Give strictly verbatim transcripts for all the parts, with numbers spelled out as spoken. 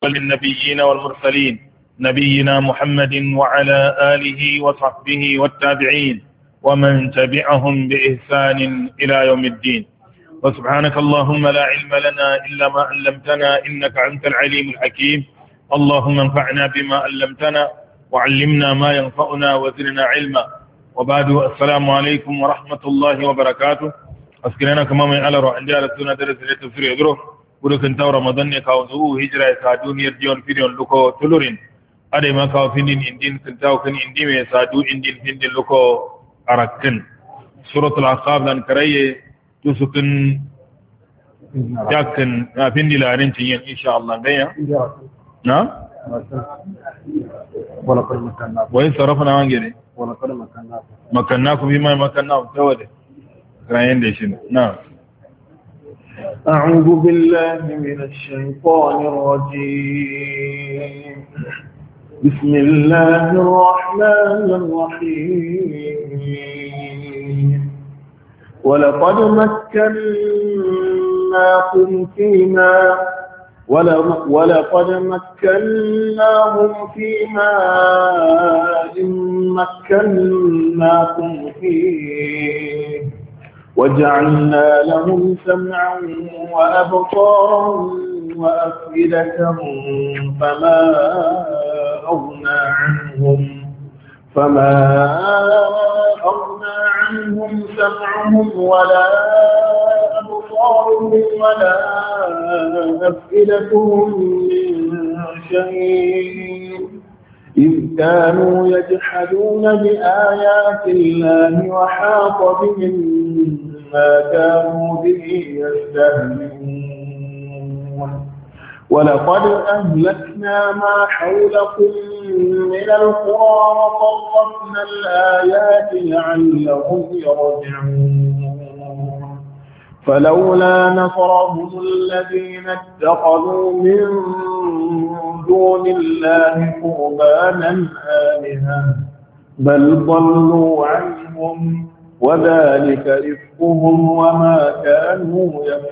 للنبيين والمرسلين نبينا محمد وعلى آله وصحبه والتابعين ومن تبعهم بإحسان إلى يوم الدين وسبحانك اللهم لا علم لنا إلا ما علمتنا إنك أنت العليم الحكيم اللهم انفعنا بما علمتنا وعلمنا ما ينفعنا وزدنا علما وبعد السلام عليكم ورحمة الله وبركاته أسكننا كما من على روح عندي على السنة درس التفسير يدرو ولكن تو رمضان يكاوزو هجرة سادون يرجون فيديون لكو تلورين أدي ما كاو فيندين إندين كنتاو كن إندي مي سادو إندين فيندين لكو أركن سورة العقاب لان كريه تسكن جاكن فيندي لارين تيين إن شاء الله غيا نعم ولقد مكناكم وإن صرفنا عن جري ولقد مكناكم مكناكم بما مكناكم تودي راين ديشن نعم أعوذ بالله من الشيطان الرجيم بسم الله الرحمن الرحيم ولقد مكناكم فيما ولقد مكناهم فيما إن مكناكم فيه وجعلنا لهم سمعا وأبصارا وأفئدة فما أغنى عنهم فما أغنى عنهم سمعهم ولا أبصارهم ولا أفئدتهم من شيء إذ كانوا يجحدون بآيات الله وحاق بهم ما كانوا به يستهزئون ولقد أهلكنا ما حولكم من القرى وصرفنا الآيات لعلهم يرجعون فلولا نصرهم الذين اتخذوا من دون الله قربانا آلهة بل ضلوا عنهم وذلك رزقهم وما كانوا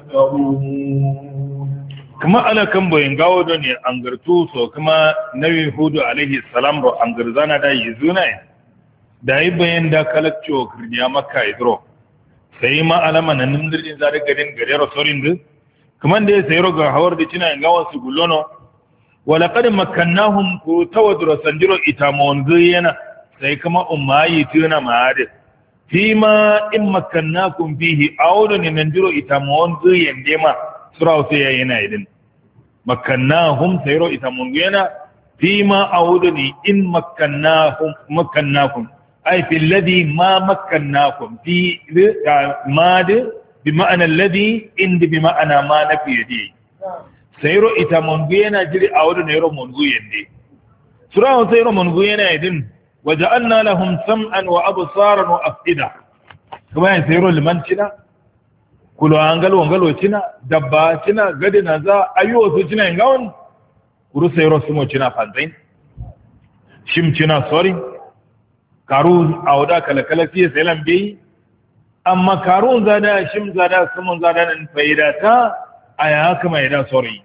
يفترون كما أنا كم بين قاودني أنغرتوسو كما نبي هود عليه السلام رو أنغرزانا دا يزونا دا يبين دا كالكشو كرديا مكة يدرو سيما ألما ننمدر إنزاري قدين قديرو سورين دي كمان دي سيرو غاور دي چنا انغاوا سيقولونو ولقد مكناهم كتودر سنجرو إتامون زينا سيكما أماي تينا معاد فيما إن مكناكم فيه أولا ننجرو إتامون زينا ديما سراو سيئينا إذن مكناهم سيرو إتامون زينا فيما أولا إن مكناهم مكناكم أي في الذي ما مكناكم في ماد بمعنى الذي إن بمعنى ما نفي دي sayro ita mongena jiri awdo nero mongu yende surawo sayro mongu yana idin waja'alna lahum sam'an wa absaran wa afida kuma yan sayro liman cina kulo angalo angalo cina dabba cina gadina za ayo su cina ngawon kuru sayro sumo cina fanzain shim cina sorry karu awda kala kala fiye selam bi amma karun zada shim zada sumun zada nan faidata aya kama ida sorry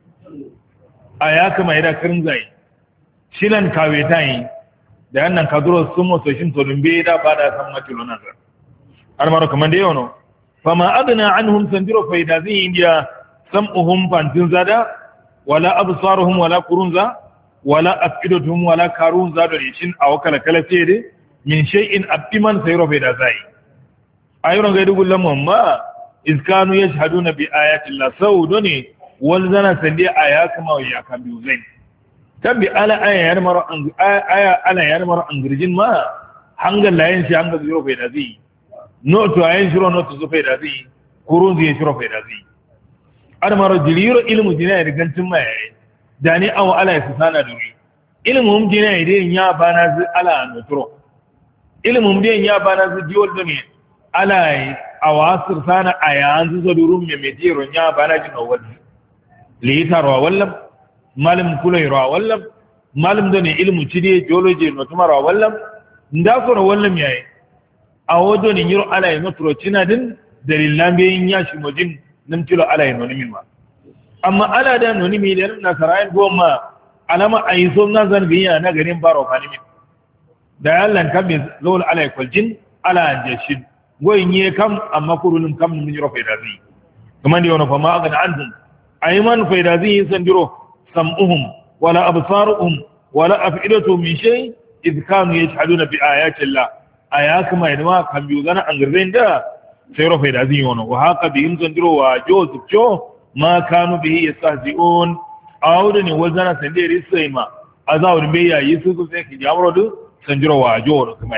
aya kama ida kirinzai shilan kawetai da yannan kaduro sumo so shin tolumbe da bada san matilo nan har maro kaman da yono fama adna anhum sanjiro faida zai indiya sam'uhum fantin zada wala absaruhum wala kurunza wala afidatuhum wala karunza da shin awkala kala fere min shay'in abiman sayro faida zai ayron ga dugul lamma iskanu yashhaduna bi ayati Allah sauduni wal zana sandi aya kama ya kan biyu zai tabi ala aya yar maro an aya ala yar maro an girjin ma hangal layin shi hangal zero bai da zai no to ayin shiro no to zai da zai kurun zai shiro bai da zai ar maro jiliro ilmu dinai da gantin mai dani aw ala ya sana duri ilmu dinai dai ya bana zai ala no tro ilmu dai ya bana zai diwol da me ala a wasir sana a yanzu zadurun mai mejiron ya bana jin awali litarwa wallam malam kulairwa wallam malam da ne ilmu cide geology no tumara wallam nda so wallam yayi a wodo ne yiro ala yi notro cina din dalilan bayin ya shi mojin nan tilo ala yi no min ma amma ala da nuni mi da nasarayin goma alama ayi so na zangiya na garin baro kanimin da yallan kamin zawul alai kwaljin ala jashin goyin ye kam amma kurulun kam min yoro faida zai kuma ne wani fama ga anhum ayman faida zai sandiro sam'uhum wala absaruhum wala afidatu min shay id kanu yashhaduna bi ayati llah ayaka mai ma kan biyu zana an garden da sai ro faida zai yono wa haka bi in sandiro wa joseph cho ma kanu bihi yastahzi'un awda ne wazana sandiri sai ma azawun me yayi su su sai ki jamro du sandiro wa joro kuma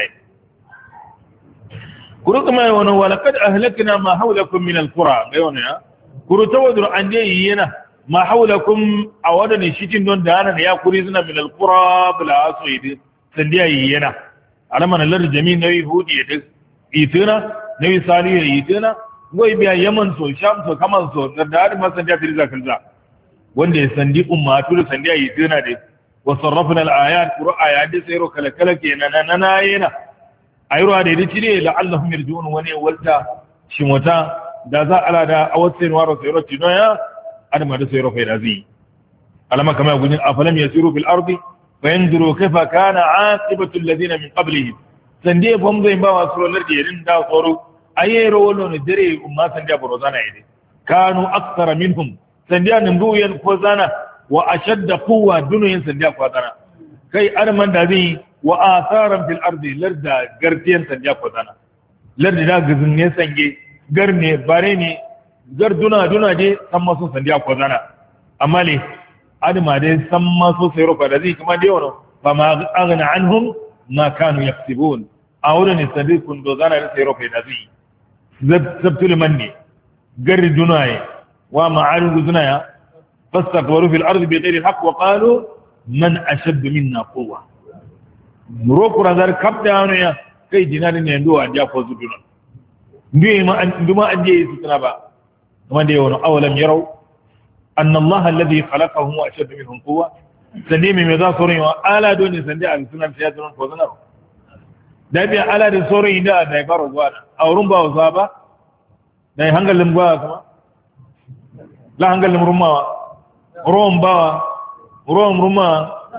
kuru kuma wani walakad ahlakna ma hawlakum min alqura bayona ya kuru tawadur anje yina ma hawlakum awada ne shitin don da ana ya kuri suna min alqura bila asoidi sandiya yina alama lar jami'in nawi hudi da ituna nawi salihu ituna goyi biya yaman so sham so kaman so da da ma sandiya firiza kalza wanda ya sandi ummatu da sandiya ituna da wa sarrafna alayat qur'aya da sayro kala kala kenan na yana ayruwa da yake ne la'allahum yarji'un wani walta shimota da za ala da awatsin waro sayro tinoya adama da sayro fayrazi alama kama gudin afalam yasiru fil ardi fayanzuru kayfa kana aqibatu alladhina min qablihim sande bom zai ba wasu rolar da yarin da tsoro ayero wallo ne dare umma sande borozana yide kanu akthara minhum sande nan duyan ko zana wa ashadda quwwa dunuyin sande ko zana kai arman da zai wa asaran fil ardi larda gartiyan sanja ko dana lardi da gizin ne sange garne bare ne garduna duna je san maso sanja ko dana amma ne adama dai san maso sai rofa da zai kuma dai wono fa ma aghna anhum ma kanu yaktubun awra ne sadikun do zana sai rofa da zai zabtul manni gardi duna ye wa ma'arid duna ya fastakbaru fil ardi bighairi alhaq wa qalu man ashaddu minna quwwa nuro kurazar kapta yano ya kai jinani ne ndo anja ko zuduna ndi ma nduma anje su tana ba kuma da yawan awalam yarau anna allah alladhi khalaqahum wa ashadda minhum quwwa sande me za sorin wa ala doni sande al sunan ya sunan ko zana da bi ala da sorin da da baro zuwa aurun ba wasa ba dai hangalin ba kuma la hangalin rumma rom ba rom rumma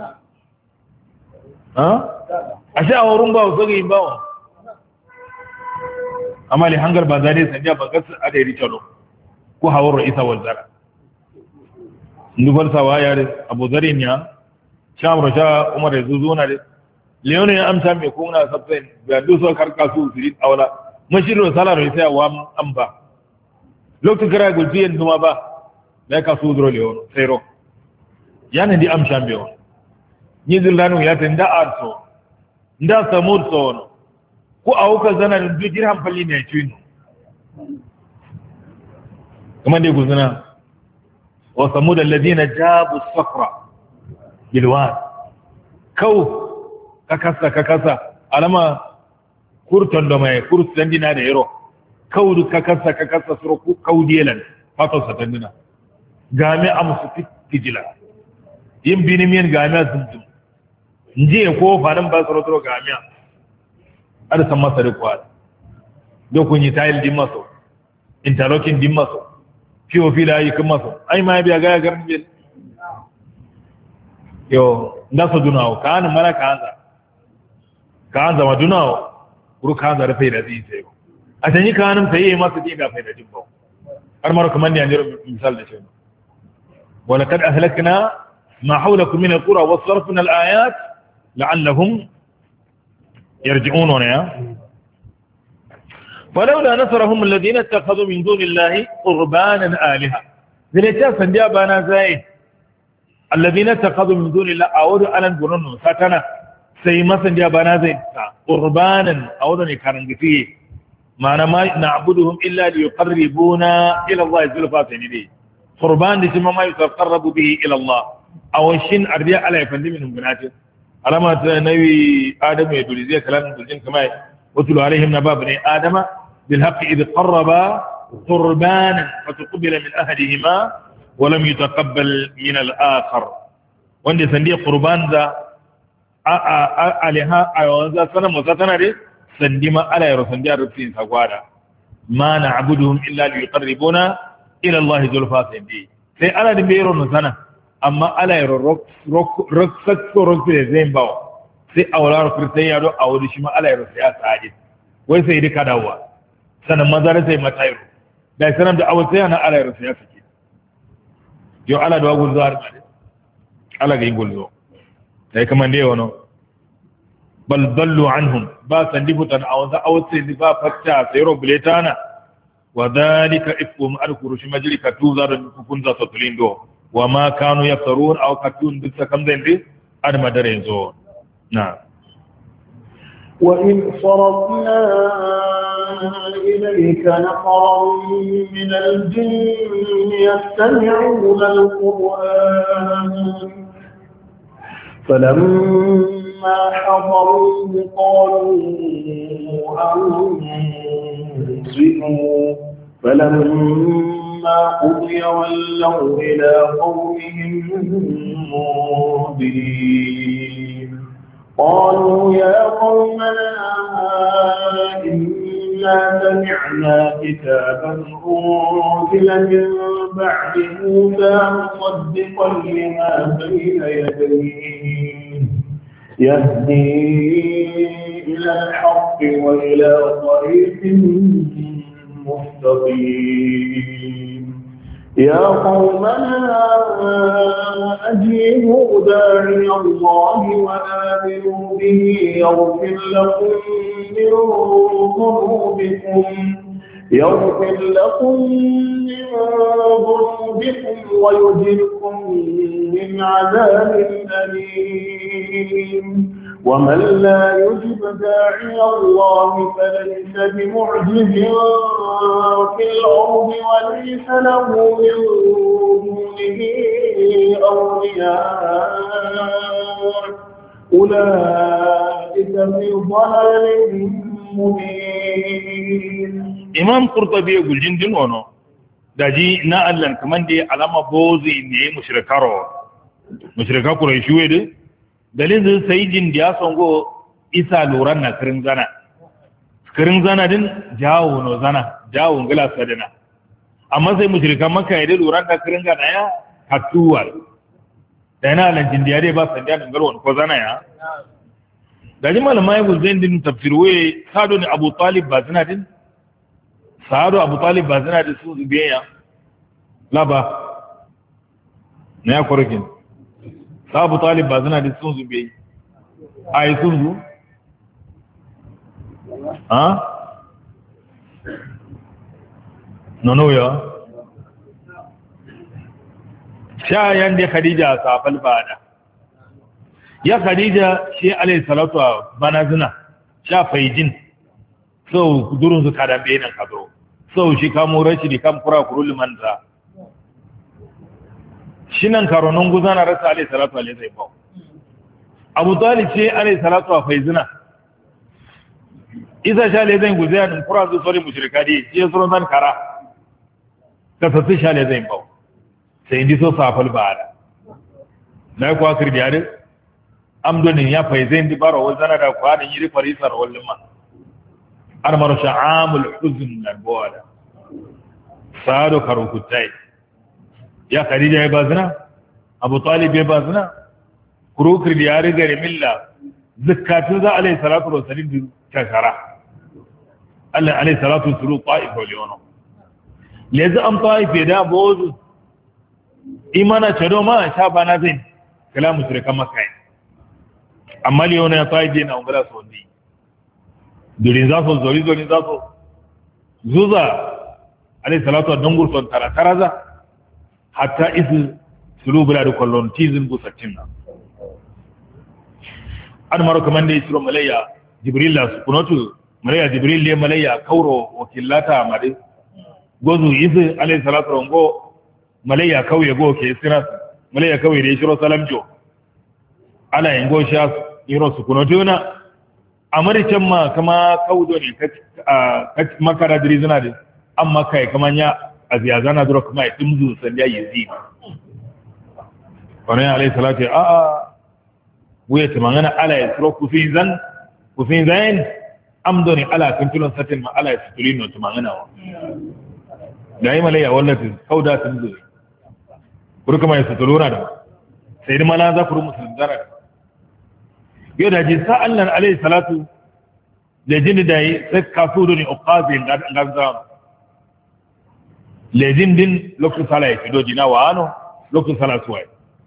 ha ashe a wurin ba su ga yin bawa amma li hangar ba zare sanja ba gasu a da rikalo ko hawar ra'isa wal zara ndubar sawa ya da abu zarin ya sham rasha umar da zuzuna da leone ya amsa me ko na sabtain ga duso karka su sirit awla mashiru salar sai wa an ba lokacin kira gulti yan duma ba da ka su dro leone sai ro yana di amsa me won ni zillanu ya tanda arso nda samur sono ko awuka zana da dirham falli ne cin kuma dai guzuna wa samud alladhina jabu as-safra bilwad kau kakasa kakasa alama kurton da mai kurton dina da yaro kau kakasa kakasa suro kau dielan fato satandina game amsu tijila yin binimiyan game zumtum nje ko fadan ba soro toro gamiya ada san masa da kwa do kun yi tile din maso interlocking din maso fiyo fila yi kuma maso ai ma biya ga garin bil yo ndaso dunawo kan mara kanza kanza wa dunawo kuru kanza da faida zai sai a tanyi kanun sai masa din da faida din ba har mara kaman ne anjiro misal da shi wala kad ahlakna ma hawlakum min alqura wa sarfna alayat لعلهم يرجعون هنا فلولا نصرهم الذين اتخذوا من دون الله قربانا آلهة ذلك سنجابنا زي الذين اتخذوا من دون الله أعودوا ألن بنون ساتنا سيما سنجابنا زي قربانا أعودوا نكارن فيه معنى ما نعبدهم إلا ليقربونا إلى الله زلفاتين دي قربان دي ما يتقرب به إلى الله أو الشين أرجع على يفندي منهم بناته علامات نبي آدم يدل زي كلام الجن كما وتلو عليهم نبأ بني آدم بالحق إذ قربا قربانا فتقبل من أحدهما ولم يتقبل من الآخر وندي سندي قربان ذا عليها أيوة سنة مساتنا دي سندي ما على يرسندي الرسين سقوادا ما نعبدهم إلا ليقربونا إلى الله زلفا سندي sai ala da bai ron sana amma ala ya rock rock rock sakko rock da zai bawo sai awlar firtai ya do awuri shi ma ala ya sai ya saje wai sai duka dawowa sanan mazara sai matayo da sanan da awul sai na ala ya sai ya sake yo ala da wagun zuwa da ala ga ingolzo sai kaman dai wono bal dallu anhum ba sandifutan aw za aw sai ba fatta sai robletana wa dhalika ifkum alkuru shi majlika tuza da kun za tulindo wa ma kanu yaftarun aw katun bisa kam dai ad madare zo na wa in sarafna ilayka nafaran min al-jinn yastami'una al-qur'an فلما حضروه قالوا أنصتوا فلما قضي ولوا إلى قومهم منذرين قالوا يا قومنا إنا سمعنا كتابا أنزل من بعد موسى مصدقا لما بين يديه يهدي إلى الحق وإلى طريق مستقيم يا قومنا أجيبوا داعي الله وآمنوا به يغفر لكم من ذنوبكم يغفر لكم من ذنوبكم ويجركم من عذاب أليم ومن لا يجب داعي الله فليس بمعجز في الأرض وليس له من دونه أولياء أولئك في ضلال مبين imam qurtubi yaqul jindin ono daji na allan kaman dai alama bozi ne mushrikaro mushrika quraishi wede dalilin sayyidin da songo isa loran na kirin zana kirin zana din jawo no zana jawo ngala sadana amma sai mushrikan makka yade loran da kirin gana ya hatuwa da na allan jindiya dai ba sanda ngalwon ko zana ya daji malama yaqul jindin tafsirwe sado ne abu talib ba zana din sa'adu abu talib ba zina da su biyayya laba na ya kwarkin sa abu talib ba zina da su biyayya a yi sun zu ha? nono ya sha yan da khadija safal bada ya khadija shi alayhi salatu bana zina sha faijin so durun su kada bayanan kadro so shi kamo rashi da kam kura kurul manza shinan karonon guzana rasa alayhi salatu alayhi zai bawo abu talib ce alayhi salatu a faizina isa sha alayhi zai guzaya din kura su sori mushrika dai ce suron zan kara ka sassi sha alayhi zai bawo sai indi so safal bada na kuwa kirdi yare amdonin ya faizin di baro wazana da kwanin yiri farisar wallin ma armar sha'amul huzn narbawada sado karukutai ya khadija ya bazna abu talib ya bazna kurukir da ya riga milla zakatu za alayhi salatu wa salim takara Allah alayhi salatu suru ta'if wa liyono leza am ta'if da bozu imana chado ma sha bana zin kalamu shirka makai amma liyono ya ta'if dina ungala sonni durin za su zori zori za su zuza alayhi salatu wa dungur son tara taraza hatta isu sulu bula da kwallon tizin busattin nan an maro kamar da isro malayya jibril la su kunotu malayya jibril le malayya kauro wakilata mari gozu isu alayhi salatu wa ngo malayya kauye go ke sina malayya kauye da shiro salamjo ala yango sha iro su kunotu na amuricin ma kama kaudo ne makara dirizina da an maka ya kama ya a ziyazana dura kuma ya ɗimzu sanda ya yi wani ya alai salatu ya a'a wuya ta mangana ala ya tsoro kufin zan kufin zan amdo ne ala kan tulon satin ma ala ya suturi no ta mangana wa da yi malaya wallafi kauda ta zuwa kuru kuma ya sutuluna da sai ma la za ku musulun zara da yau da ji sa'an nan alayhi salatu da jini da yi sai kasu da ne uqazi ganza lejin din lokacin sala ya fido jina wa ano lokacin sala suwa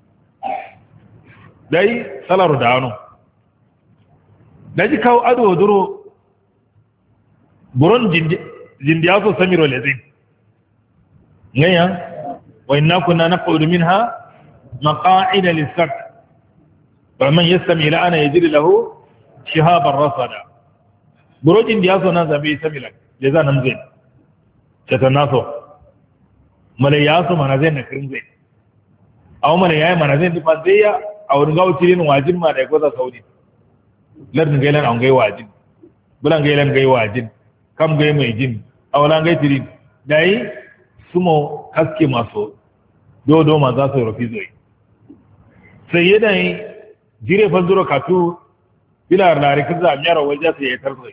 dai salaru da ano da ji kawo ado duro buron jindiya so samiro lezin ngaya wa inna kunna naqudu minha maqa'ida lis-sart faman yastami la ana yajri lahu shihaban rasada buron jindiya so nan zabe samila leza nan zai ta naso malaya so mana zai na kirin zai aw malaya mana zai di fadiya aw ngaw tirin wajin ma da goza saudi lardin gailan an gai wajin bulan gailan gai wajin kam gai mai jin awalan gai tirin dai sumo haske maso dodo ma za su rufi zoi sai yana yi jire fanzuro katu ila lari kaza miyara waje sai ya tarzoi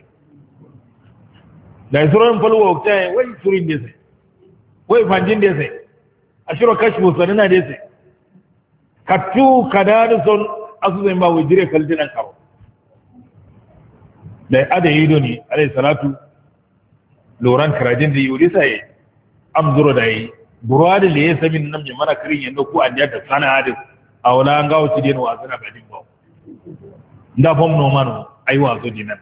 da suran falwa wakta wai surin da sai wai fanjin da sai ashiro kashfu sanana da sai katu kadadu son asu zai ba wai jire kaljinan karo da ada yido ne alayhi salatu loran karajin da yuri sai amzuro da yi burwadi da ya sami nan mai mana kirin yanda ko an yadda sana hadis a wala an gawo ci den wasu na gadin ba da fom no mano ai wasu dinan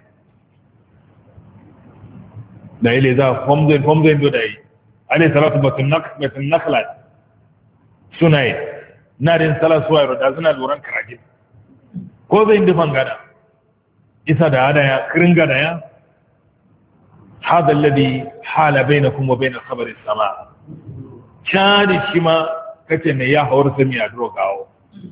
da ile za fom zai fom zai do da yi alayhi salatu batun nak batun nakla sunai na din sala suwa da suna loran karajin ko zai indifan gada isa da hada ya kirin gada ya hada alladhi hala bainakum wa bain khabar as-sama shadi shima kace me ya hawar sami a duro gawo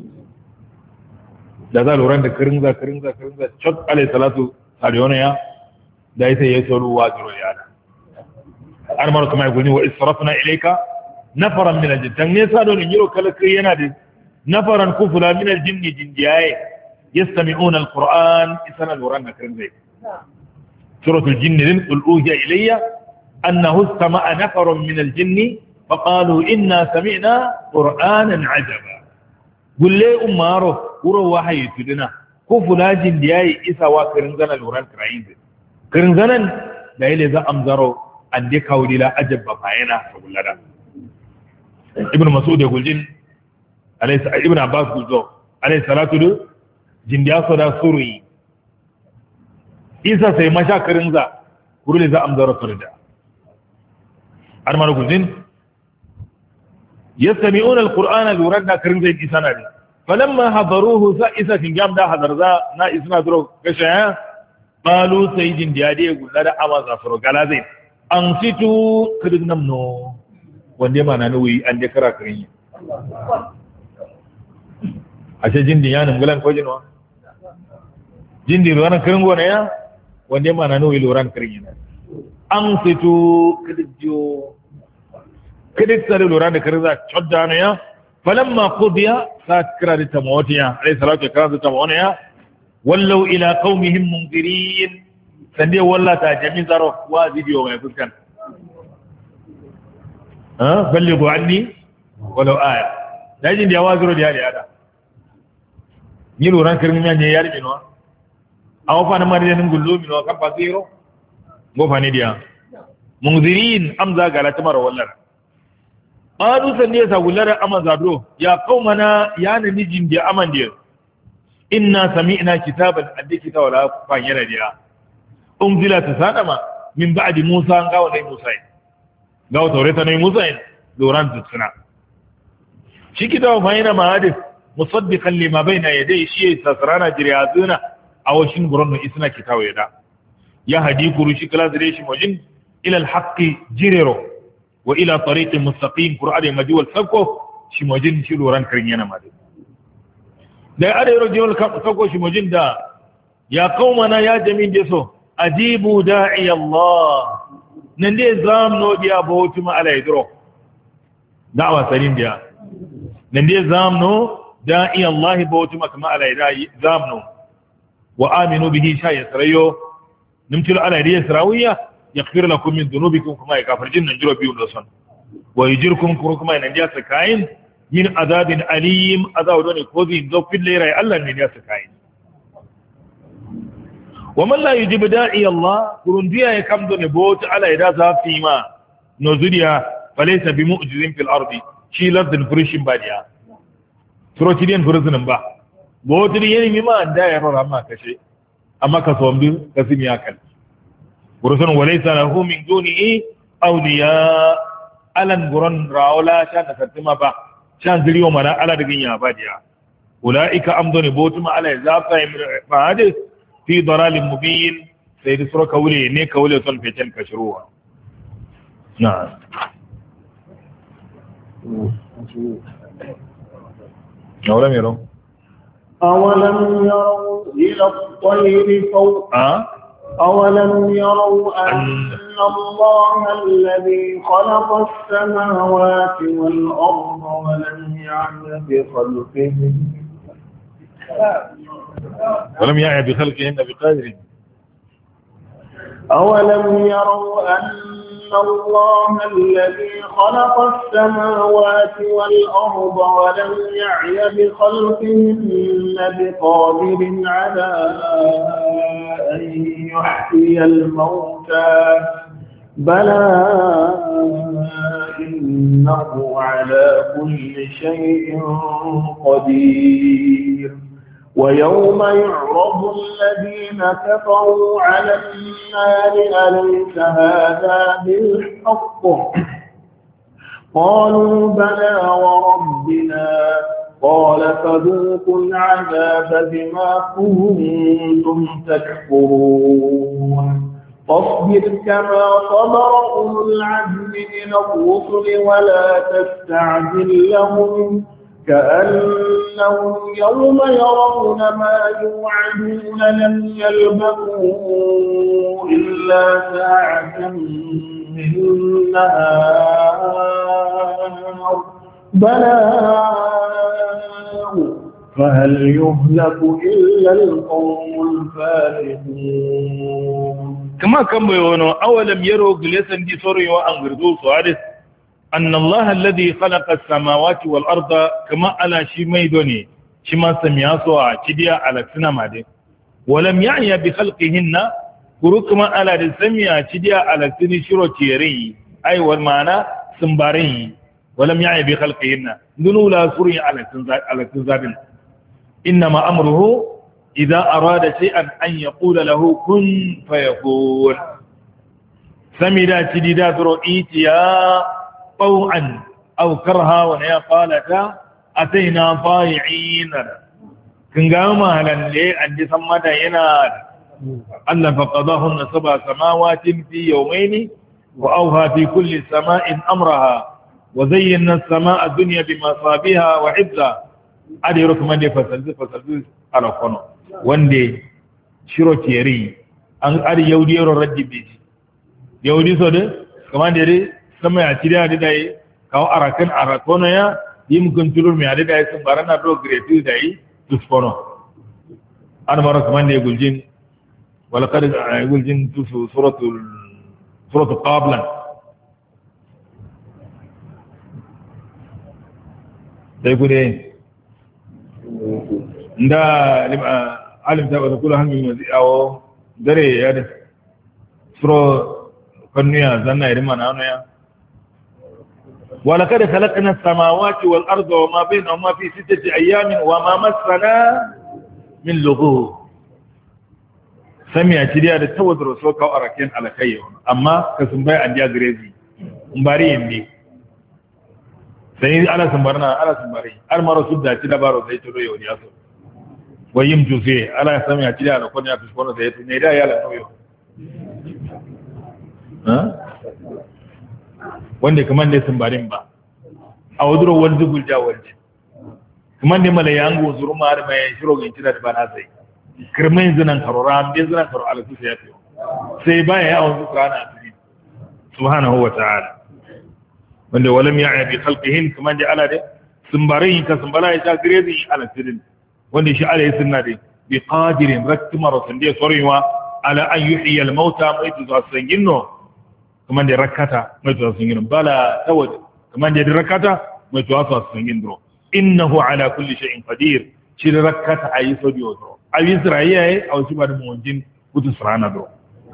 da za loran da kirin za kirin za kirin za chot alai salatu sariona ya da ita ya soro wa duro ya da armar kuma guni wa israfna ilayka nafaran min al-jinn dan ne sa don yiro kala kai yana da nafaran kufula min al-jinni jindiyaye يستمعون القرآن إسنا الوران كرم زي سورة الجن قل أوحي إلي أنه استمع نفر من الجن فقالوا إنا سمعنا قرآنا عجبا قل لي أماره وروا وحي تدنا كفلا جن دياي إسا وكرنزنا الوران كرعين زي كرنزنا لا إلي ذا أمزروا أن دي كولي لا أجب فاينا فقل لنا ابن مسعود يقول جن عليه ابن عباس يقول زو عليه الصلاة والسلام jindiya so da suruyi isa sai mashakarin za kurule za amzara turda har mara gudin yastami'una alqur'ana yuradda karin zai isa na ne falamma hadaruhu sa isa kin gamda hadarza na isna duro kasha qalu sai jindiya dai gulla da amaza furo gala zai an situ kidin namno wanda ma na nuyi an da kara karin ashe jindiya nan gulan kojinwa jindi loran kirin gona ya wanda ma na nuyi loran kirin yana an fito kidjo kidit sare loran da kirin za chodda ne ya falamma qudiya sa kira da tamawatiya alayhi salatu kira da tamawatiya wallau ila qaumihim munzirin sande wallata jami zaro wa video mai fuskan ha ballighu anni walau aya dajin da waziro da ya da ni loran kirin ne ya rike no aw fa na mari nan gullo mi no kan fa zero go fa ne dia munzirin amza gala tamar wallar qalu sanne sa gullar amaza do ya qaumana ya na mijin dia aman dia inna sami'na kitaban addiki tawala fa yana dia unzila tasadama min ba'di musa gawa dai musa gawa taurata ne musa doran tsuna shi kitabu fa yana mahadis musaddiqan lima bayna yadayhi shi tasrana jiriyazuna awashin buranno isna kitabu yada ya hadi kurushi kala zire shi mujin ila alhaqi jiriro wa ila tariqin mustaqim qur'ani majwal sako shi mujin shi loran karin yana ma da ada yaro jiwal sako shi mujin da ya qaumana ya jamin deso ajibu da'i Allah nan dai zamno dia bawtuma ala idro da'wa sarin dia nan dai zamno da'i Allah bawtuma kama ala idai zamno wa aminu bihi sha yasrayo nimtul ala idai yasrawiya yaghfir lakum min dhunubikum kuma yakafir jinnan jiro biyu da son wa yujirkum kuma nan dia sakayin min azabin alim azabu ne ko zin zo fille rai Allah ne ya saka yi wa man la yujibu da'i Allah kurundiya ya kamdo ne bota ala ida zafi ma no zuriya falaysa bi mu'jizin fil ardi shi lardin furishin badiya surotiriyan furisinin ba bota ne yayin ma da ya rora amma kashe amma ka sombi kasimi akal furusun walaysa lahu min dunihi awliya alan guran raula sha da fatima ba shan zuriyo mana ala digin ya badiya ulaika amdoni botuma ala zafa ma hadis في ضلال مبين سيد سورة كولي ني كولي وصل في تلك شروع نعم أولم يروا أولم يروا إلى الطير فوق أه؟ أولم يروا أن الله الذي خلق السماوات والأرض ولم يعي بخلقهم ولم يعي بخلقهن بقادر أولم يروا أن الله الذي خلق السماوات والأرض ولم يعي بخلقهن بقادر على أن يحيي الموتى بلى إنه على كل شيء قدير ويوم يعرض الذين كفروا على النار أليس هذا بالحق قالوا بلى وربنا قال فذوقوا العذاب بما كنتم تكفرون فاصبر كما صبر أولو العزم من الرسل ولا تستعجل لهم كأنهم يوم يرون ما يوعدون لم يلبثوا إلا ساعة من نهار بلاغ فهل يهلك إلا القوم الفاسقون كما كان بيونو أولم يروا قليسا دي سوري وأنغردو سوارس أن الله الذي خلق السماوات والأرض كما على شي ميدوني شما سمياسوا تديا على سنما دي ولم يعي بخلقهن كما على السميا تديا على سن شرو تيري أي والمعنى سنباري ولم يعي بخلقهن دنو لا سوري على على سنزابن إنما أمره إذا أراد شيئا أن يقول له كن فيكون سمدا تديدا رؤيتيا طوعا أو كرها وهي قالتا أتينا طائعين كنغاما هلن لي أن سمد ينال ألا فقضاهن سبع سماوات في يومين وأوها في كل سماء أمرها وزينا السماء الدنيا بمصابيها وحفظها أدي ركما دي فسلز فسلز على قنو وندي شرو تيري أدي يودي رجي بيجي يودي سودة كمان دي sama ya tira da dai kawo arakan arakono ya yi mukun tulur mi ade dai sun barana do grade dai tuskono an mara kaman da guljin wala qad guljin tusu suratul suratul qabla dai gude nda alim ta ba kula hanmi mazi awo dare ya da suro kanniya zanna irin mana ya ولقد خلقنا السماوات والأرض وما بينهما في ستة أيام وما مسنا من لغوب سمع تريا da tawadro so ka araken alakai amma ka sun bai an dia grezi umbari indi sai ala sambarna ala sambari ar maro sudda ti da baro sai to yo ya so wayim juze ala sami tiriya da konya fi kono sai ne da ya la to ha wanda kaman da sun barin ba a waduro wani zugul jawarci kaman da mala yango zurma da mai shiro ga tira da bana sai kirmai zinan karora bin zinan karo alasu sai ya fiyo sai baya ya wanzu qur'ana a cikin subhanahu wa ta'ala wanda walam ya'i bi khalqihin kaman da ala da sun barin ka sun bala ya ta grezi ala sidin wanda shi ala sunna dai bi qadirin rakma rasul da sorewa ala an yuhyi al mauta mai tuzasangin no kaman da rakata mai tuzasangin bala tawad kaman da rakata mai to aso sun indro innahu ala kulli shay'in qadir shir rakata ayi so biyo do ayi isra'iya aw shi ba da muwajin kutu sarana do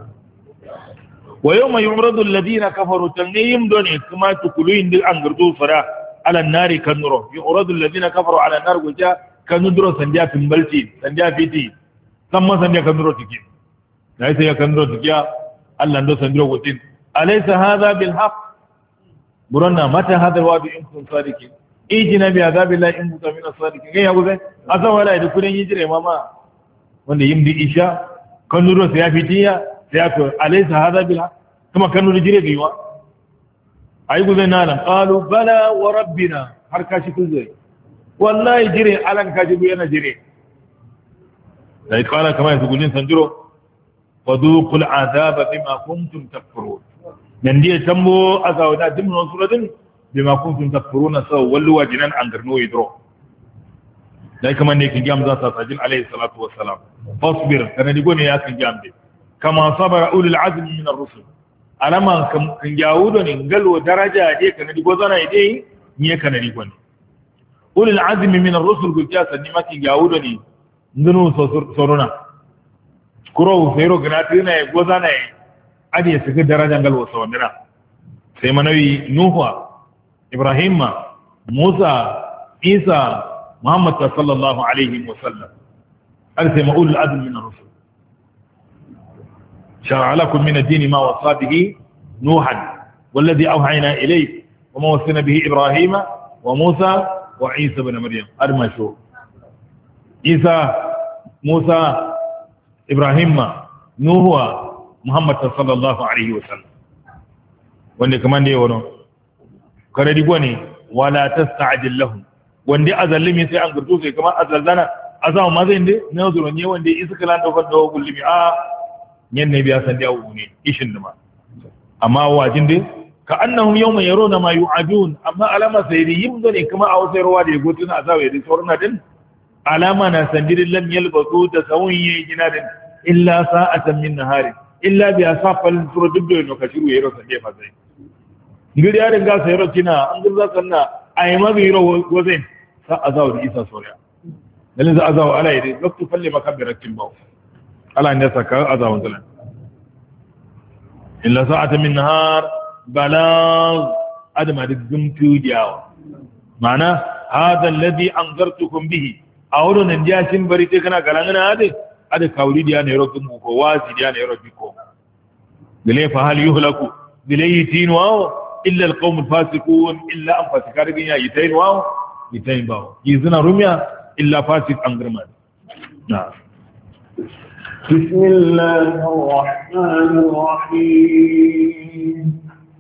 wa yawma yumradu alladhina kafaru tangayim doni kuma tukulu indi an gardu fara ala nari kanuro yuradu alladhina kafaru ala nar guja kanudro sanja timbalti sanja fiti samma sanja kanuro tiki dai sai kanuro tikiya Allah ndo sandiro gutin alaysa hadha bil haqq burana mata hadha alwa'd in kuntum sadiqin ijina bi azabillahi in kuntum min as-sadiqin kai yago zai azawala da kudin hijire mama wanda yimdi isha kanuro sai fitiya sai to alaysa hadha bil haqq kuma kanuro jire biwa ai guzai nan qalu bala wa rabbina har kashi kuzai wallahi jire alan kashi bu yana jire dai kala kamar su gudin sanjiro fadhuqul azaba bima kuntum takfurun nan dia tambo azawda dimno suratin bima kuntum takfuruna saw wallu wajinan an garno yidro dai kamar ne kin gamza ta sajil alayhi salatu wassalam fasbir kana digo ne ya kin gambe kama sabara ulul azmi min ar-rusul alama kan yawudo ne ngalo daraja je kana digo zana ide ni kana digo ne ulul azmi min ar-rusul gujja sanni maki yawudo ne ngano sorona kuro fero ganati ne gozana ne ade su ga daraja ngalo sawandana sai manawi nuhu ibrahima musa isa muhammad sallallahu alaihi wasallam arsama ulul azmi min ar-rusul شرع لكم من الدين ما وصى به نوحا والذي أوحينا إليه وما وصينا به إبراهيم وموسى وعيسى بن مريم أرمى شو عيسى موسى إبراهيم نوح محمد صلى الله عليه وسلم وأن كمان دي ونو كردي بني ولا تستعجل لهم وأن دي أزل لم يسي أن قرطوسي كما أزل لنا أزاو ما زين دي نوزر وني وأن دي إسكالان تفضل وقل لي آه yan ne biya san da yawo ne ishin duma amma wajin dai ka annahum yawma yaruna ma yu'adun amma alama sai dai yin ne kuma a wasu ruwa da yago tun azawa da sauran din alama na sandirin lam yalbasu da sawun yi gina din illa sa'atan min nahari illa bi asafal furuddu no kashiru yero sande fa sai ngiri ya dinga sai ro kina an gurza sanna ai ma bi ro gozen sa azawa da isa soriya dalin za azawa ala yi loktu falle makabiratin bawo ala ne saka azawan zalan illa sa'atan min nahar balagh adama da gumtu diyawa mana hada alladhi anzartukum bihi awrun jashin bari te kana galangana ade ade kawri diya ne rokin ko wazi diya ne rokin ko dile fa hal yuhlaku bilaytin wa illa alqawm alfasiqun illa an fasikar bin yayin wa yitain ba yizuna rumya illa fasik an girma na بسم الله الرحمن الرحيم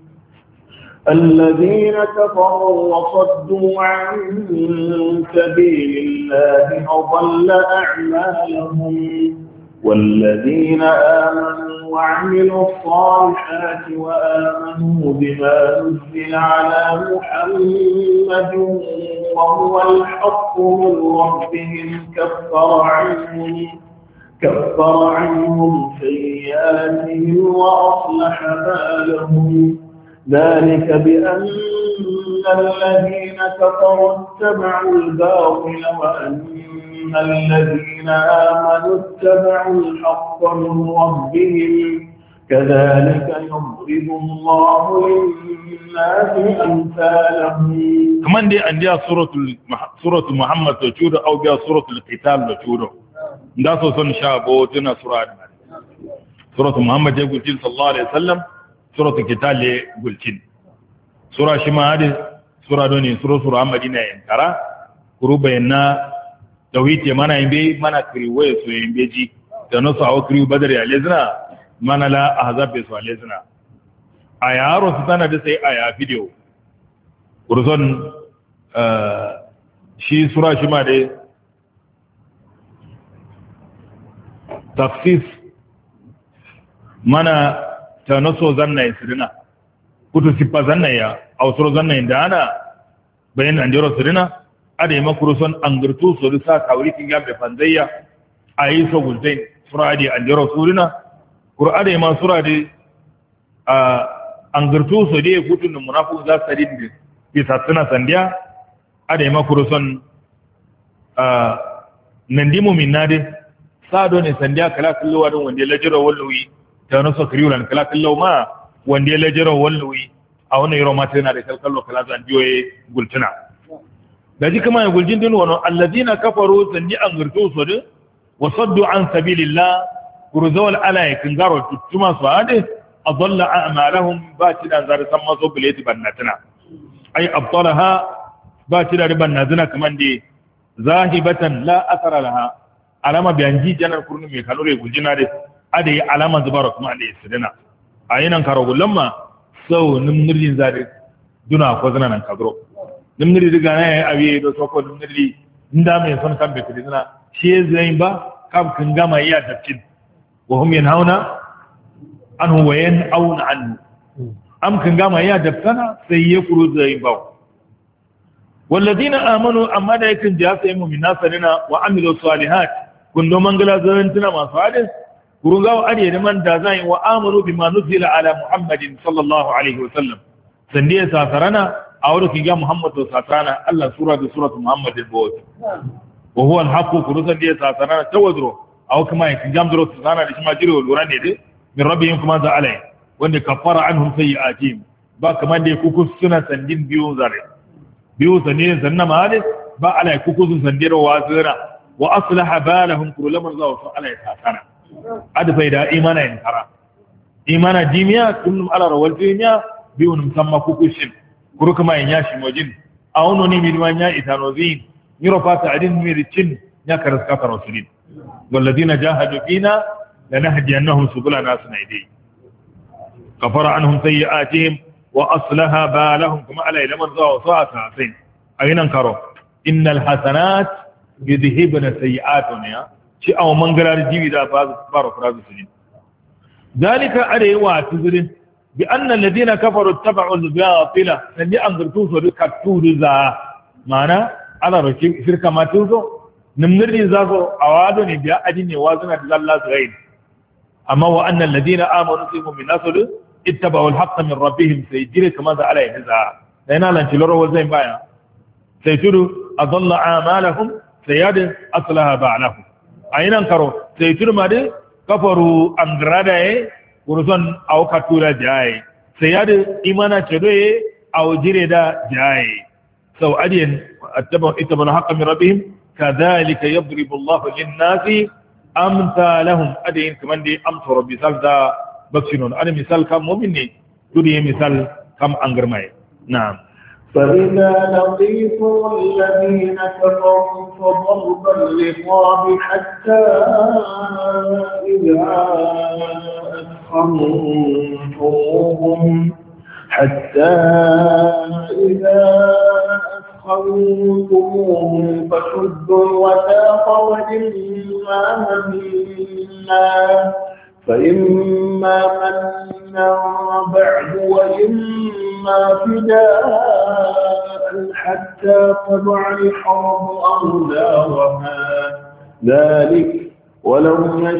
الذين كفروا وصدوا عن سبيل الله أضل أعمالهم والذين آمنوا وعملوا الصالحات وآمنوا بما نزل على محمد وهو الحق من ربهم كفر عنهم كفر عنهم سيئاتهم وأصلح بالهم ذلك بأن الذين كفروا اتبعوا الباطل وأن الذين آمنوا اتبعوا الحق من ربهم كذلك يضرب الله للناس أمثالهم كمان دي عندها سورة سورة محمد تجود أو بها سورة القتال تجود da so son shabo tuna sura suratu muhammad ya gulcin sallallahu alaihi wasallam suratu kital ya gulcin sura shi ma hadi sura doni sura sura madina yan tara kurubayna tawhid mana imbe mana kriwe so imbe ji da no sawo kriwe badar ya lezna mana la ahzab so lezna ayaro su tana da sai aya video kurzon shi sura shi ma dai tafsir mana ta naso zanna ya sirina kutu siffa zanna ya ausuro zanna inda ana bayan an jero sirina ada yi makuru son an girtu su risa kawuri kin gabe fanzayya a yi so gultain suradi an jero surina kuru ada yi ma suradi an girtu su da ya kutun da munafuk za su rin bisa suna sandiya ada yi makuruson nan di mumin na dai sado ne sandiya kala kallowa don wanda ya lajiro wallowi ta wani sakariwulan kala kallo ma wanda ya lajiro wallowi a wani yaro mata yana da kalkallo kala zan biyoye gultuna da ji kama ya guljin din wani allazina kafaru sandi an gurto su da wasaddu an sabilillah gurzawal ala ya kingaro tutuma su hade adalla a'malahum ba ci da zar san mazo bilati bannatuna ay abtalaha ba ci da riban nazina kaman dai zahibatan la athara laha alama biyanji janar kurnu mai kanure guljina da ada yi alama zubara kuma da isidina a yinan karo gullamma sau nimnirin zare duna ko zana nan kadro nimniri diga ne abiye do soko nimniri inda mai son kan be kidina shi zai ba kam kan gama iya tafkin wa hum yanhauna anhu wa yan'auna anhu am kan gama iya daftana sai ya kuru zai ba والذين آمنوا أما دا يكن جاسا يمو من ناسنا وعملوا الصالحات كندو منغلا زرنتنا ما صالح كرنغاو أدي لمن دازاين وآمنوا بما نزل على محمد صلى الله عليه وسلم سندية ساسرنا أولو كيغا محمد ساسرنا الله سورة سورة محمد البوت وهو الحق كرو سندية ساسرنا تودرو أو كما يكن جامدرو ساسرنا لشما جيرو الوران يدي من ربهم كما ذا عليه وأن كفر عنهم سيئاتهم با كمان دي كوكو سنة سندين بيون زاري biyu sane sannan ma ne ba ala ku kuzu sandira wa zira wa aslaha balahum kullaman zaw fa ala tasana ada faida imana in tara imana dimiya kullum ala rawal dimiya biyu musamma ku kushin kuru kuma in yashi mojin awno ni min wanya itanozin yiro fata adin miricin ya karaska rasulin walladina jahadu fina lanahdiyannahum subulana sunaidi kafara anhum sayiatihim وأصلها بالهم كما على لمن ذا صاصا سين أين كرو إن الحسنات يذهبن سيئاتنا شيء أو من قرار جيبي ذا بعض بارو فراز سجين ذلك عليه واتذرين بأن الذين كفروا اتبعوا الباطلة لن يأنظرتوه وركتوه ذا معنى على رشيك شركة ما توزو نمنر ذاكو أوادني بيا أجيني وازنة الله غير أما وأن الذين آمنوا فيهم من نصر اتبعوا الحق من ربهم سيجري كما ذا عليه نزاع لأننا لنشلره وزين بايا سيتروا أضل عامالهم سياد أصلها بعلهم أين انكروا سيتروا ماذا كفروا أنقرادا ورسون أو كتولا جاي سياد إيمانا شدوه أو جريدا جاي سو أدين اتبعوا الحق من ربهم كذلك يضرب الله للناس أمثالهم أدين كمان دي أمثل ربي سالدا بكشنون أنا مثال كم مؤمني تودي مثال كم أنغرماي نعم فإذا لقيتم الذين كفروا فضرب الرقاب حتى إذا أثخنتموهم حتى إذا أثخنتموهم فشدوا الوثاق وإما منا فإما منا بعد وإما فداء حتى تضع الحرب أوزارها ذلك ولو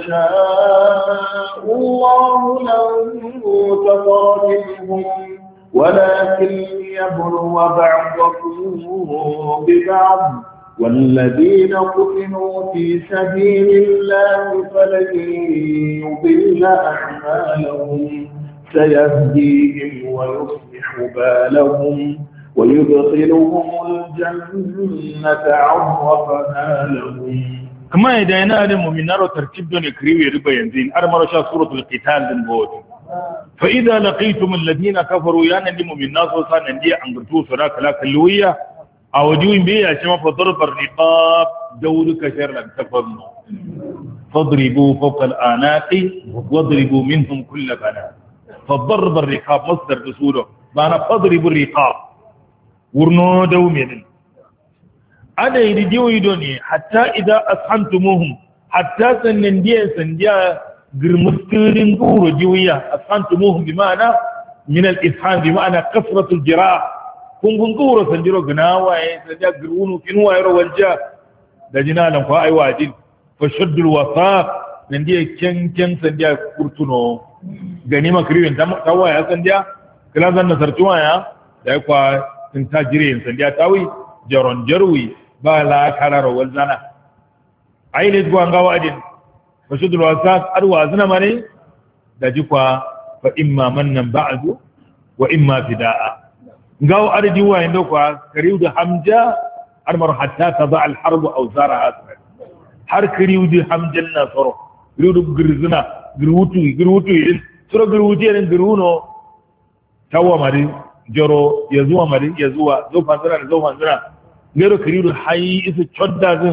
يشاء الله لانتصر منهم ولكن ليبلو بعضكم ببعض والذين قتلوا في سبيل الله فلن يضل أعمالهم سيهديهم ويصلح بالهم ويدخلهم الجنة عرفها لهم كما يدعينا المؤمنين ترتيب دون كريوي ربا ينزين أرمر شاء سورة القتال للموت فإذا لقيتم الذين كفروا يعني المؤمنين وصانا ندي أنقرتوا سراك لا كلوية أو جوين بيه أشما فضرب الرقاب جولك شرلا كفرنا فاضربوا فوق الآناق واضربوا منهم كل بنات فضرب الرقاب مصدر رسوله معنى فاضربوا الرقاب ورنو دومين أنا يريدوا يدوني حتى إذا أسحنتموهم حتى سنندية سندية قرمستين دور جوية أسحنتموهم بمعنى من الإسحان بمعنى كثرة الجراح kun kun kuro sanjiro gnawaye sanja girunu kinwa yaro wanja da jinalan ko ai wajin fa shaddul wasaq nan dia ken ken sanja kurtuno gani makriwen tawaya sanja kilazan na sartuwa ya da kwa tin tajirin sanja tawi jaron jarwi ba la kararo walzana ai ne zuwa ngawa adin bashudul wasat arwa zina mare da jikwa fa imma mannan ba'du wa imma fidaa ngawa arji wa inda kwa kariu da hamja armar hatta tada al harb aw zara har kariu da hamjan nasoro kariu da girzina girwutu girwutu yin sura girwutu yin girwuno tawa mare jaro ya zuwa mare ya zuwa zo fanzira da zo fanzira ngero kariu da hayi isa chodda zin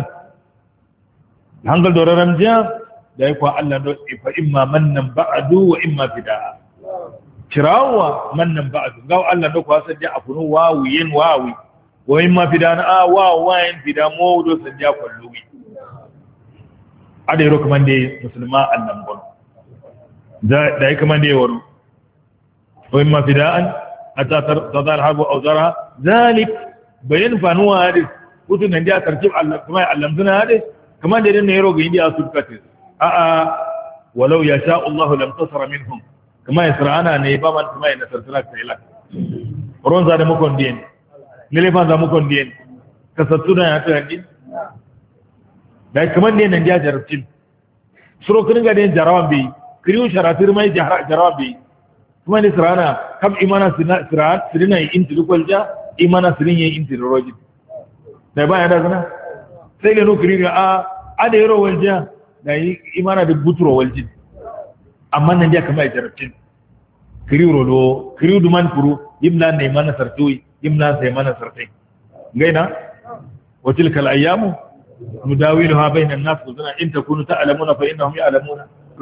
hangal doraram jiya da ya kwa Allah do fa imma mannan ba'du wa imma fidaa kirawa mannan ba'du ga Allah do kwa sadda afunu wawiyin wawi wa imma fidaa a wa wayin fidaa mo do sadda kulluwi ade ro kamande musulma annan gon da da kamande woro wa imma fidaan hatta tadar habu aw zara zalik bayan fanuwa hadi kutun nan da tartib Allah kuma Allah zuna hadi kamar da ne yaro ga indiya su kace a a walau ya sha Allah lam tasara minhum kama yasra'ana ne ba man kuma yana sartana kai la ron za da mukon din ne le fa za mukon din kasattuna ya ta din da kamar ne nan ja jarabtin suro kun ga den jarawan bi kriyu sharatir mai jarawan bi kuma ne sarana kam imana sirana sirina yin tilkol ja imana sirin yin intiroji da ba ya da zana sai da nukuri ga a ada yaro waljiya da yi imana da buturo waljin amma nan ja kama ya jarabcin kiri rolo kiri duman furu yimla ne mana sartoyi yimla sai mana sartai gaina wa tilka al-ayyamu nudawiluha bayna an-nas zuna in takunu ta'lamuna fa innahum ya'lamuna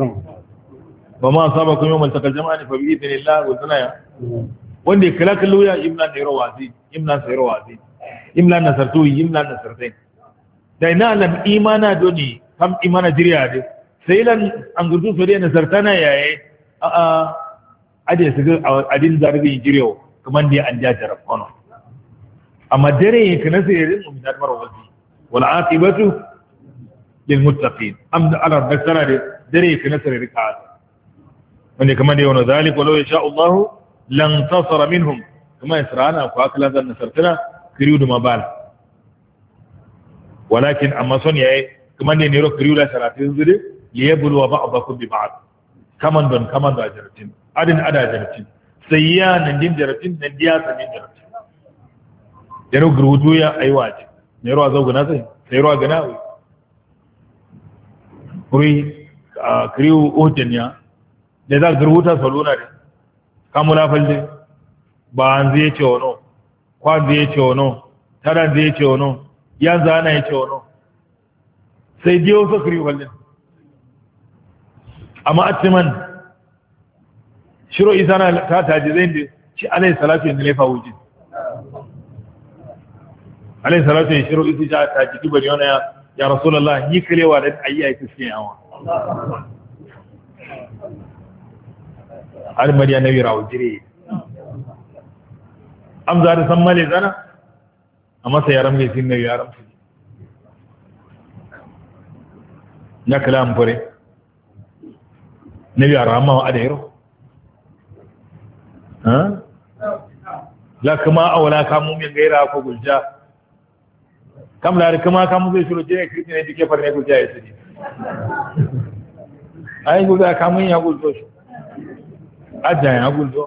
wa ma asabakum yawm al-taqal jam'an fa bi idhnillah wa zuna ya wanda kala kallo ya yimla ne rawazi yimla sai rawazi yimla na sartoyi yimla na sartai da ina lam imana doni kam imana jiriya de sai lan an gudu so dai nazartana yaye a a ade su ga adin zarbi jiriyo kaman dai an jajara kono amma dare kana sai rin mu da marwazi wal aqibatu lil muttaqin am ala dakara de dare kana sai rika wanda kaman dai wannan zalik walau insha Allah lan tasara minhum kama isra'ana ko akala zan nasartana kiriyu da mabala walakin amma son yayi kuma ne ne ro kiriula saratin zuri liyabulu wa ba'dakum bi ba'd kaman don kaman da jaratin adin ada jaratin sayya nan din jaratin nan diya sanin jaratin yaro grutu ya aiwaje ne ro azo guna sai sai ro gana wi kuri kiriu otenya da za gruta saluna ne kamula falde ba an zai ce wono kwan zai ce wono taran zai ce wono yanzu ana ya ce wani sai diyo su kiri wallin amma atiman shiro isa na ta taji zai da shi alai salatu yin laifa wuce alai salatu yin shiro isa ta taji kibar yana ya ya rasulallah yi kirewa da ayi a yi tafiye yawa almariya na wira wujire amza da san male zana a masa yaran mai sin na yaran su ya kala amfure na yara amma a da yaro la kuma awala kamu min gaira ko gulja kam la kuma kamu zai shiro je kirki ne dike farne gulja ya sani ai gulja kamu ya guljo shi aja ya guljo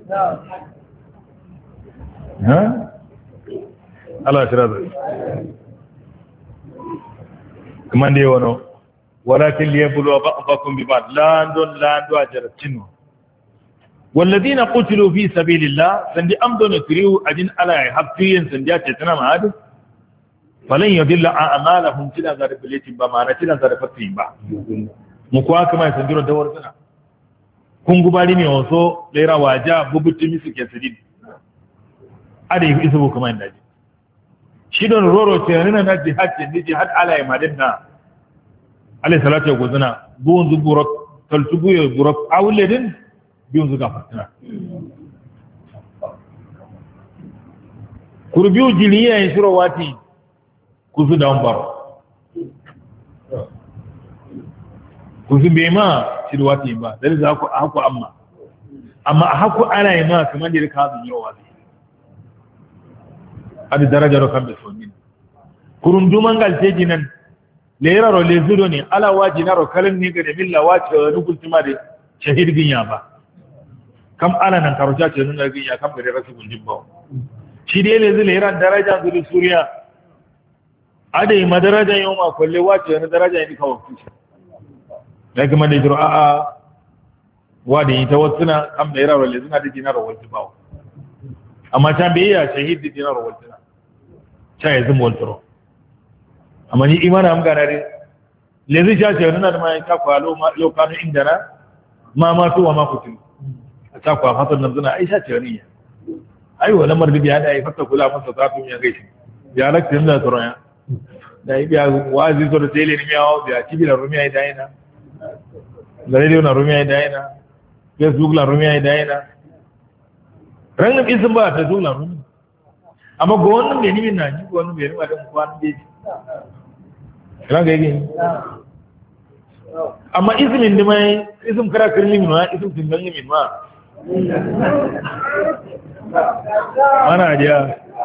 ha Allah shira da kuma dai wano walakin liyablu ba'dakum bi ba'd la andon la ando ajratinu walladina qutilu fi sabilillah sandi amdon kriu ajin ala hafiyin sandiya ce tana ma'ad falan yudilla a'malahum tila zarbilati ba ma na tila zarfati ba mu kuwa kuma sandiro da warzana kun gubari ne waso lera waja bubutumi suke sidin ada yi isa kuma inda ji shi don roro ce nuna na jihad ce ni jihad ala ya madin na alai salatu ya guzuna buwan zu burok taltubu ya burok awule din biyun zu gafatina kurbiyu jiliya ya shiro wati kusu da baro kusu bai ma shiro wati ba dalil za ku haku amma amma haku ana yi ma kamar da ka zun yi wati adi daraja ro kambe sonni kurunduman galteji nan lera ro le zudo ne ala waji na ro kalan ni ga da billa wace wani kultuma da shahid ginya ba kam ala nan karuja ce nun ginya kam da rasu gunjin ba shi dai le zule ran daraja zuwa suriya adai madaraja yau ma kulle wace wani daraja ne kawai da kuma da jiro a'a wa da ita wasuna kam da ro le zuna da dinar wasu ba amma ta biya shahid dinar wasu na ta yanzu moltro amma ni imana am ganare lezi cha ce nuna da mai ta kwalo lokanu inda na ma ma to ma kutu ta kwa fatan nan zuna aisha ce ne ai wala marbi ya da ai fata kula masa ta tun ya gaishe ya lakta da toroya da yi biya wazi to da tele ni miyawo biya kibila rumiya da ina da radio na rumiya da ina facebook la rumiya da ina ran isin ba ta zuwa rumiya amma ga wannan bai nimin na ji ga wannan bai nima da kwanan jeji ran ga yi amma ismin da mai isim kara kirlimin ma isim tingan limin ma mana ajiya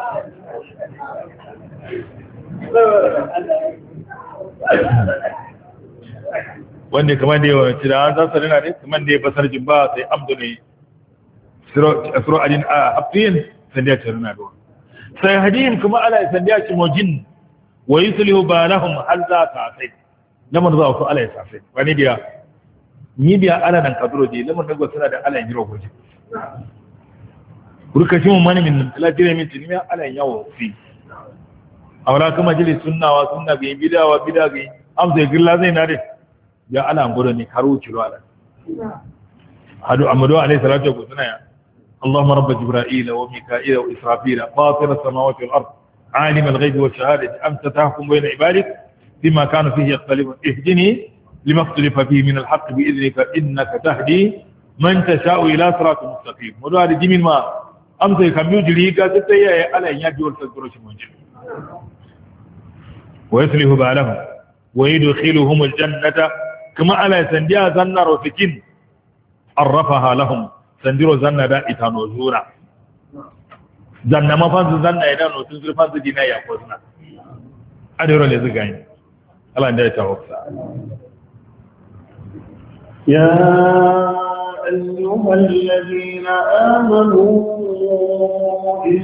wanda kamar da yawa cira an zasa rina ne kamar da ya basar jimba sai amdu ne siro ajin a afiyin sandiya ce rina da sai hadiyin kuma ala sandiya ce mojin wa yuslihu balahum hal za ka sai lamar za ku ala ya sai wani dia ni biya ala nan kaduro je lamar da suna da ala yiro goje burkashi mun mani min la dire min tinimi ala yawo fi awala kuma jili sunna wa sunna bi bid'a wa bid'a ga amsa gilla zai na dai ya ala ngoro ni karu ciro ala hadu amadu alayhi salatu wa sunna ya اللهم رب جبرائيل وميكائيل وإسرافيل فاطر السماوات والأرض عالم الغيب والشهادة أنت تحكم بين عبادك بما كانوا فيه يختلفون اهدني لما اختلف فيه من الحق بإذنك إنك تهدي من تشاء إلى صراط مستقيم ودار دي من ما أمسي كم يجري قادت يا على يجي والتذكرش منجل ويصلح بالهم ويدخلهم الجنة كما على سنديا زنر وسكين عرفها لهم sandiro zanna da itano zura zanna mafansu zanna idan notun zurfansu dina ya kwazna adiro le zuga yi Allah da ya tawaffa ya ayyuhal ladina amanu in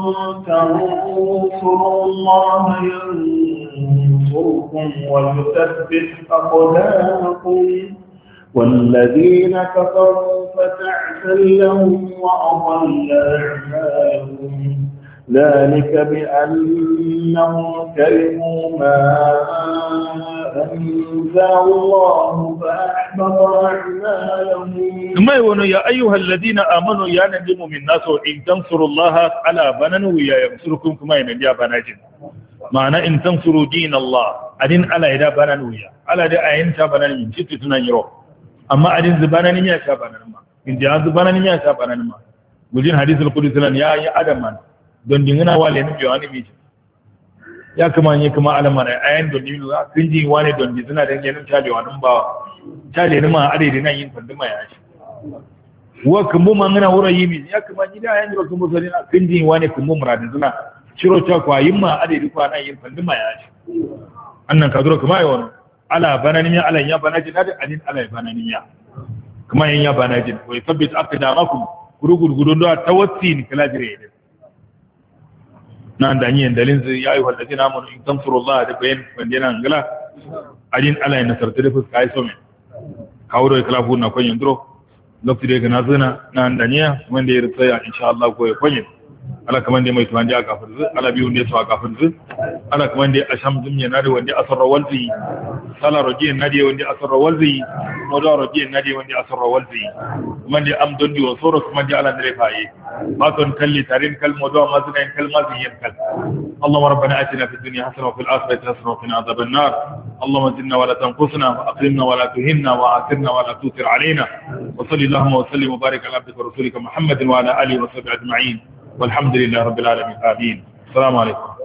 tansurullaha yansurkum wa yuthabbit aqdamakum والذين كفروا فتعسا لهم وأضل أعمالهم ذلك بأنهم كرهوا ما أنزل الله فأحبط أعمالهم ثم يقول يا أيها الذين آمنوا يا نجم من الناس إن تنصروا الله على بنن يا ينصركم كما ينجى بناجن معنى إن تنصروا دين الله أدين على إذا بنن ويا على دي أين تبنن من ست تنجروا amma adin zubananin ya sha bananin ma in ji an zubananin ya sha bananin ma gujin hadisul qudsi lan ya yi adam man don dingina wale ne biyo ani miji ya kuma yi kuma alamar ayan don dinu za kun ji wani don di suna da yanin tale wannan ba tale ne ma adai da nan yin fanduma ya shi wa kumbu mangana wura yi miji ya kuma ji da ayan da kun buzari na kun ji wani kumbu muradin suna ciro ta kwa yin ma adai da kwa nan yin fanduma ya shi annan kaduro kuma yi wannan ala bananiya ala ya banajin da adin ala ya bananiya kuma yin ya banajin wai tabbit aqdamakum gurugurgudun da tawassin kala jire ne nan da yin dalin zai yayi walladina amanu in tansurullaha da bayan bandina ngala adin ala ya nasarta da fuska ai some kawo da kala na kon yandro lokaci da na zuna nan da niya wanda ya tsaya insha Allah ko ya konye ala kaman da mai tuwandi a kafin zu ala biyu ne su a kafin zu ala kaman da asham zumya na da wanda asar rawalzi sala rojiyan na da wanda asar rawalzi moda rojiyan na da wanda asar rawalzi kuma da am don diwo soro kuma da ala dare faye ma ton kalli tarin kal moda mazna in kal maziyan kal اللهم ربنا آتنا في الدنيا حسنة وفي الآخرة حسنة وقنا عذاب النار اللهم زدنا ولا تنقصنا وأكرمنا ولا تهنا وآثرنا ولا تؤثر علينا وصلي اللهم وسلم وبارك على عبدك ورسولك محمد وعلى آله وصحبه أجمعين والحمد لله رب العالمين آمين السلام عليكم